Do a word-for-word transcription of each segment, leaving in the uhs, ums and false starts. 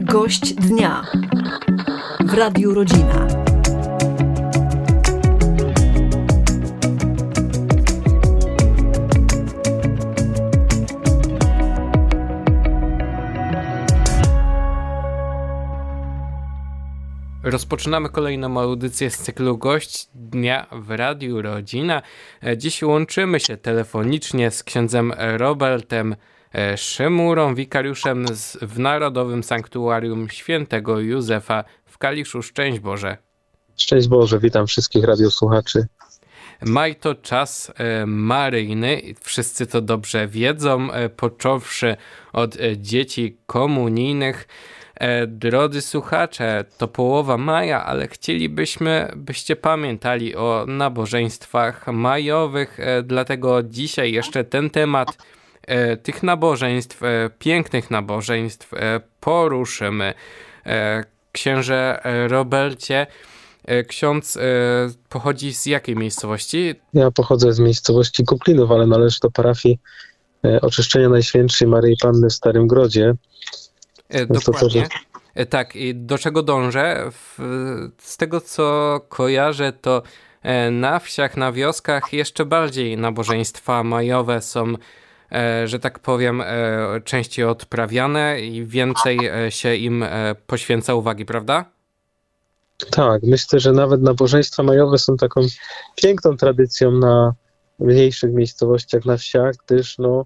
Gość dnia w Radiu Rodzina. Rozpoczynamy kolejną audycję z cyklu Gość Dnia w Radiu Rodzina. Dziś łączymy się telefonicznie z księdzem Robertem Szymurą, wikariuszem z, w Narodowym Sanktuarium Świętego Józefa w Kaliszu. Szczęść Boże. Szczęść Boże, witam wszystkich radiosłuchaczy. Maj to czas maryjny, wszyscy to dobrze wiedzą, począwszy od dzieci komunijnych. Drodzy słuchacze, to połowa maja, ale chcielibyśmy, byście pamiętali o nabożeństwach majowych, dlatego dzisiaj jeszcze ten temat tych nabożeństw, pięknych nabożeństw poruszymy. Księże Robercie, ksiądz pochodzi z jakiej miejscowości? Ja pochodzę z miejscowości Kuklinów, ale należy do parafii Oczyszczenia Najświętszej Maryi Panny w Starym Grodzie. Dokładnie. To, tak, i do czego dążę? Z tego, co kojarzę, to na wsiach, na wioskach jeszcze bardziej nabożeństwa majowe są, że tak powiem, częściej odprawiane i więcej się im poświęca uwagi, prawda? Tak, myślę, że nawet nabożeństwa majowe są taką piękną tradycją na mniejszych miejscowościach, na wsiach, gdyż no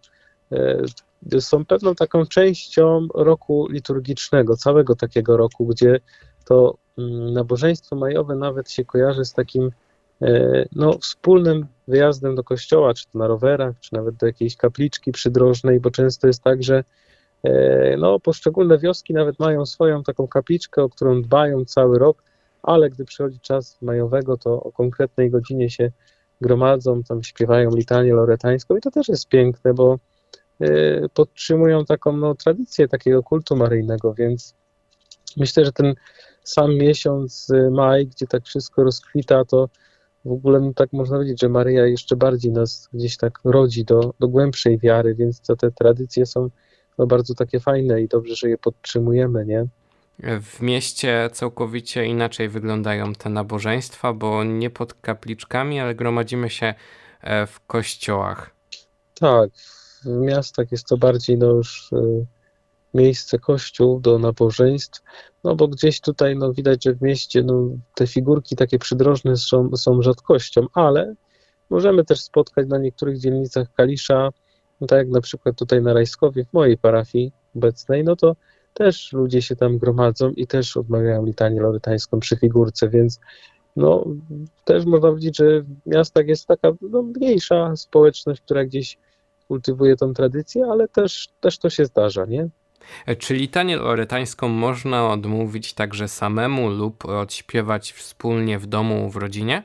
są pewną taką częścią roku liturgicznego, całego takiego roku, gdzie to nabożeństwo majowe nawet się kojarzy z takim no, wspólnym wyjazdem do kościoła, czy to na rowerach, czy nawet do jakiejś kapliczki przydrożnej, bo często jest tak, że no, poszczególne wioski nawet mają swoją taką kapliczkę, o którą dbają cały rok, ale gdy przychodzi czas majowego, to o konkretnej godzinie się gromadzą, tam śpiewają litanię loretańską i to też jest piękne, bo podtrzymują taką no, tradycję takiego kultu maryjnego, więc myślę, że ten sam miesiąc maj, gdzie tak wszystko rozkwita, to w ogóle no, tak można powiedzieć, że Maryja jeszcze bardziej nas gdzieś tak rodzi do, do głębszej wiary, więc to te tradycje są no, bardzo takie fajne i dobrze, że je podtrzymujemy, nie? W mieście całkowicie inaczej wyglądają te nabożeństwa, bo nie pod kapliczkami, ale gromadzimy się w kościołach. Tak. W miastach jest to bardziej no już y, miejsce kościół do nabożeństw, no bo gdzieś tutaj no widać, że w mieście no, te figurki takie przydrożne są, są rzadkością, ale możemy też spotkać na niektórych dzielnicach Kalisza, no tak jak na przykład tutaj na Rajskowie, w mojej parafii obecnej, no to też ludzie się tam gromadzą i też odmawiają litanię loretańską przy figurce, więc no też można powiedzieć, że w miastach jest taka no, mniejsza społeczność, która gdzieś kultywuje tą tradycję, ale też, też to się zdarza, nie? Czy litanię loretańską można odmówić także samemu lub odśpiewać wspólnie w domu, w rodzinie?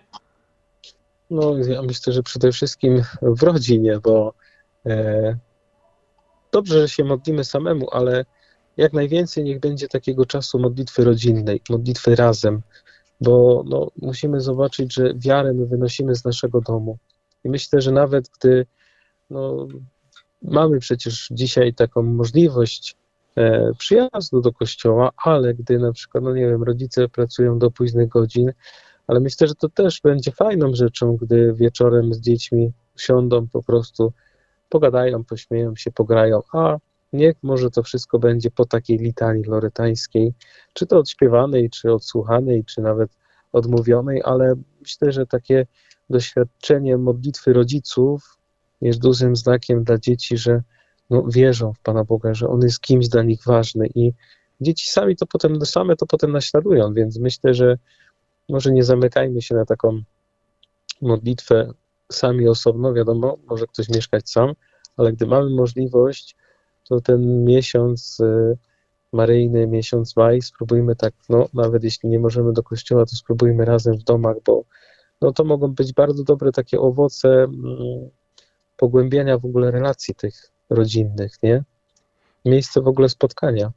No, ja myślę, że przede wszystkim w rodzinie, bo e, dobrze, że się modlimy samemu, ale jak najwięcej niech będzie takiego czasu modlitwy rodzinnej, modlitwy razem, bo no, musimy zobaczyć, że wiarę my wynosimy z naszego domu. I myślę, że nawet gdy no, mamy przecież dzisiaj taką możliwość e, przyjazdu do kościoła, ale gdy na przykład, no nie wiem, rodzice pracują do późnych godzin, ale myślę, że to też będzie fajną rzeczą, gdy wieczorem z dziećmi siądą, po prostu pogadają, pośmieją się, pograją, a niech może to wszystko będzie po takiej litanii loretańskiej, czy to odśpiewanej, czy odsłuchanej, czy nawet odmówionej, ale myślę, że takie doświadczenie modlitwy rodziców jest dużym znakiem dla dzieci, że no, wierzą w Pana Boga, że On jest kimś dla nich ważny i dzieci sami to potem, same to potem naśladują, więc myślę, że może nie zamykajmy się na taką modlitwę sami osobno, wiadomo, może ktoś mieszkać sam, ale gdy mamy możliwość, to ten miesiąc y, maryjny, miesiąc maj, spróbujmy tak, no nawet jeśli nie możemy do kościoła, to spróbujmy razem w domach, bo no, to mogą być bardzo dobre takie owoce mm, pogłębiania w ogóle relacji tych rodzinnych, nie? Miejsce w ogóle spotkania.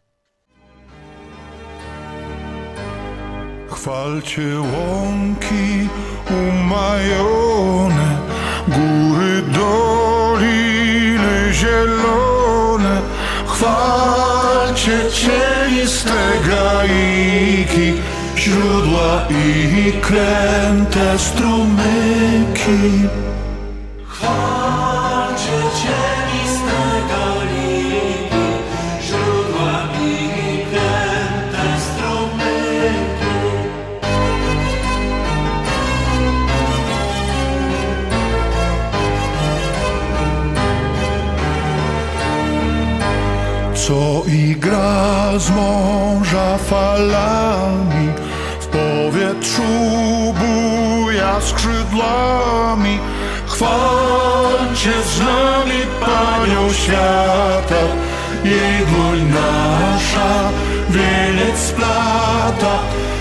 Chwalcie łąki umajone, góry, doliny zielone. Chwalcie Cię, ziemiste gaiki, źródła i kręte strumyki. Chwalcie ziemiste gaiki, źródła i kręte strumyki. Co igra z morza falami, w powietrzu buja skrzydłami. Chwalcie z nami Panią świata, jej dłoń nasza wieniec splata.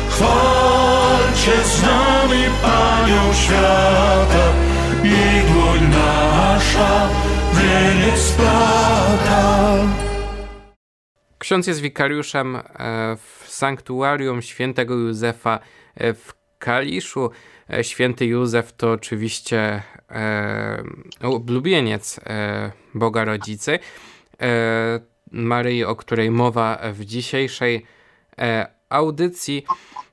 Chwalcie z nami Panią świata, jej dłoń nasza wieniec splata. Ksiądz jest wikariuszem w sanktuarium świętego Józefa w Kaliszu. Święty Józef to oczywiście ulubieniec Boga Rodzicy, Maryi, o której mowa w dzisiejszej audycji.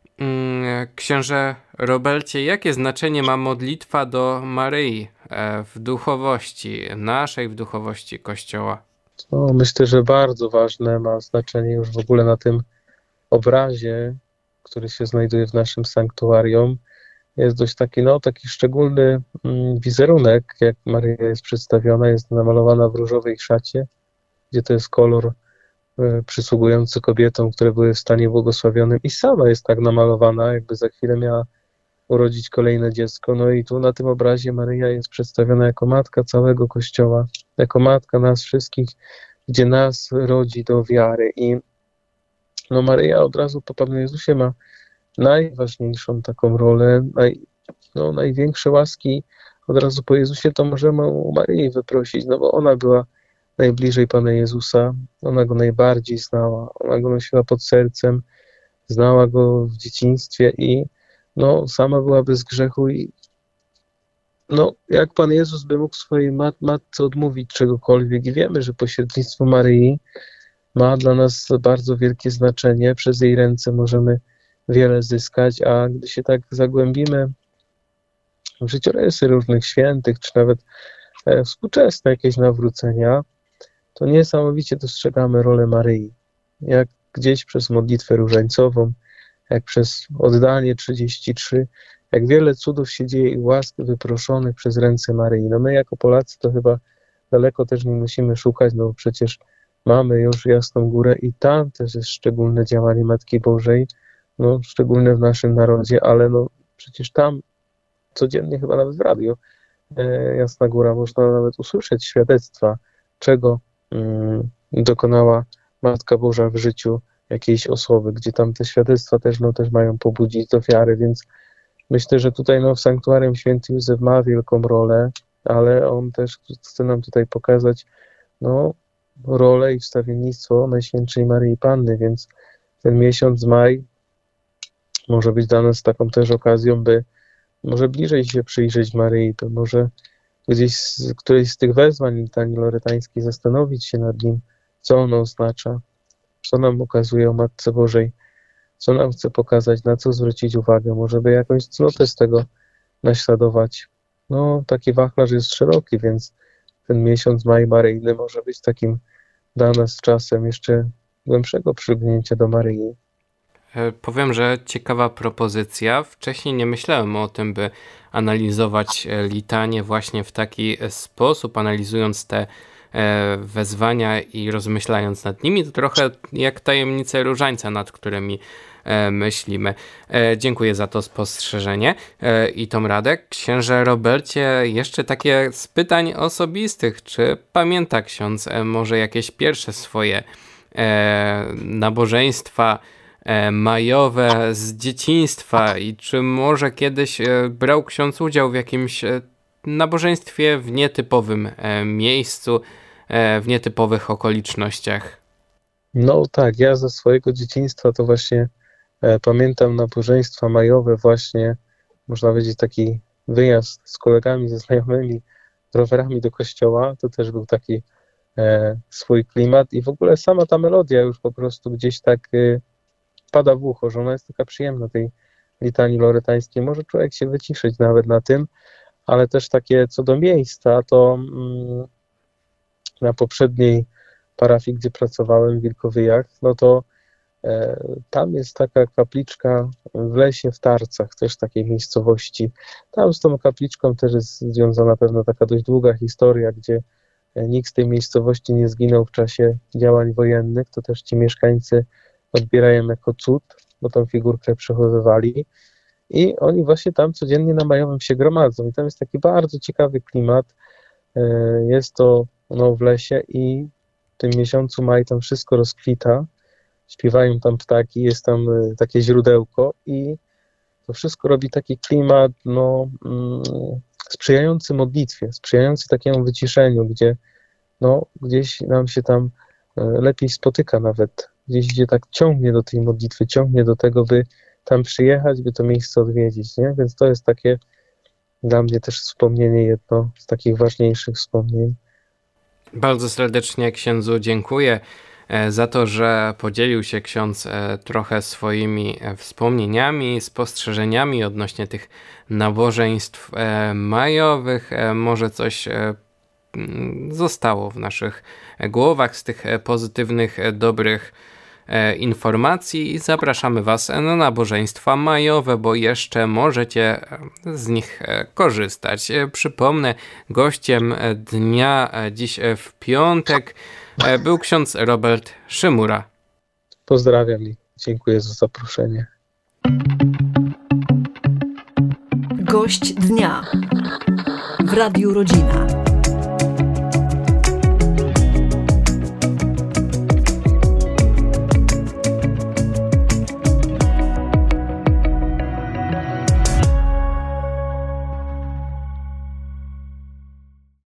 Księże Robercie, jakie znaczenie ma modlitwa do Maryi w duchowości naszej, w duchowości Kościoła? No, myślę, że bardzo ważne ma znaczenie już w ogóle na tym obrazie, który się znajduje w naszym sanktuarium. Jest dość taki, no, taki szczególny mm, wizerunek, jak Maryja jest przedstawiona, jest namalowana w różowej szacie, gdzie to jest kolor y, przysługujący kobietom, które były w stanie błogosławionym, i sama jest tak namalowana, jakby za chwilę miała urodzić kolejne dziecko. No i tu na tym obrazie Maryja jest przedstawiona jako matka całego Kościoła, jako matka nas wszystkich, gdzie nas rodzi do wiary. I no Maryja od razu po Panu Jezusie ma najważniejszą taką rolę, naj, no, największe łaski od razu po Jezusie to możemy u Maryi wyprosić, no bo ona była najbliżej Pana Jezusa, ona Go najbardziej znała, ona Go nosiła pod sercem, znała Go w dzieciństwie i no, sama była bez grzechu i no, jak Pan Jezus by mógł swojej mat, matce odmówić czegokolwiek, i wiemy, że pośrednictwo Maryi ma dla nas bardzo wielkie znaczenie, przez jej ręce możemy wiele zyskać, a gdy się tak zagłębimy w życiorysy różnych świętych, czy nawet e, współczesne jakieś nawrócenia, to niesamowicie dostrzegamy rolę Maryi. Jak gdzieś przez modlitwę różańcową, jak przez oddanie trzydzieści trzy, jak wiele cudów się dzieje i łask wyproszonych przez ręce Maryi. No my jako Polacy to chyba daleko też nie musimy szukać, no bo przecież mamy już Jasną Górę i tam też jest szczególne działanie Matki Bożej, no szczególne w naszym narodzie, ale no przecież tam codziennie chyba nawet w radiu e, Jasna Góra można nawet usłyszeć świadectwa, czego mm, dokonała Matka Boża w życiu jakiejś osoby, gdzie tam te świadectwa też, no, też mają pobudzić do wiary, więc myślę, że tutaj no, w sanktuarium święty Józef ma wielką rolę, ale on też chce nam tutaj pokazać no, rolę i wstawiennictwo Najświętszej Maryi Panny, więc ten miesiąc maj może być dla nas taką też okazją, by może bliżej się przyjrzeć Maryi, to może gdzieś z którejś z tych wezwań litanii loretańskiej zastanowić się nad nim, co ono oznacza, co nam ukazuje o Matce Bożej, co nam chce pokazać, na co zwrócić uwagę, może by jakąś cnotę z tego naśladować. No, taki wachlarz jest szeroki, więc ten miesiąc maj maryjny może być takim dla nas czasem jeszcze głębszego przylgnięcia do Maryi. Powiem, że ciekawa propozycja. Wcześniej nie myślałem o tym, by analizować litanię właśnie w taki sposób, analizując te wezwania i rozmyślając nad nimi. To trochę jak tajemnice różańca, nad którymi myślimy. Dziękuję za to spostrzeżenie i tą radę. Księże Robercie, jeszcze takie z pytań osobistych. Czy pamięta ksiądz może jakieś pierwsze swoje nabożeństwa majowe z dzieciństwa i czy może kiedyś brał ksiądz udział w jakimś nabożeństwie w nietypowym miejscu, w nietypowych okolicznościach? No tak, ja ze swojego dzieciństwa to właśnie e, pamiętam nabożeństwa majowe właśnie, można powiedzieć taki wyjazd z kolegami, ze znajomymi, rowerami do kościoła, to też był taki swój klimat i w ogóle sama ta melodia już po prostu gdzieś tak pada w ucho, że ona jest taka przyjemna tej litanii loretańskiej. Może człowiek się wyciszyć nawet na tym, ale też takie co do miejsca, to mm, na poprzedniej parafii, gdzie pracowałem w Wilkowyjach, no to e, tam jest taka kapliczka w lesie w Tarcach, też takiej miejscowości. Tam z tą kapliczką też jest związana pewna taka dość długa historia, gdzie nikt z tej miejscowości nie zginął w czasie działań wojennych, to też ci mieszkańcy odbierają jako cud, bo tą figurkę przechowywali i oni właśnie tam codziennie na Majowym się gromadzą i tam jest taki bardzo ciekawy klimat, jest to no, w lesie i w tym miesiącu maj tam wszystko rozkwita, śpiewają tam ptaki, jest tam takie źródełko i to wszystko robi taki klimat no, mm, sprzyjający modlitwie, sprzyjający takiemu wyciszeniu, gdzie no, gdzieś nam się tam lepiej spotyka nawet, gdzieś gdzie tak ciągnie do tej modlitwy, ciągnie do tego, by tam przyjechać, by to miejsce odwiedzić, nie? Więc to jest takie dla mnie też wspomnienie, jedno z takich ważniejszych wspomnień. Bardzo serdecznie księdzu dziękuję za to, że podzielił się ksiądz trochę swoimi wspomnieniami, spostrzeżeniami odnośnie tych nabożeństw majowych. Może coś zostało w naszych głowach z tych pozytywnych, dobrych informacji i zapraszamy Was na nabożeństwa majowe, bo jeszcze możecie z nich korzystać. Przypomnę, gościem dnia dziś w piątek był ksiądz Robert Szymura. Pozdrawiam i dziękuję za zaproszenie. Gość dnia w Radiu Rodzina.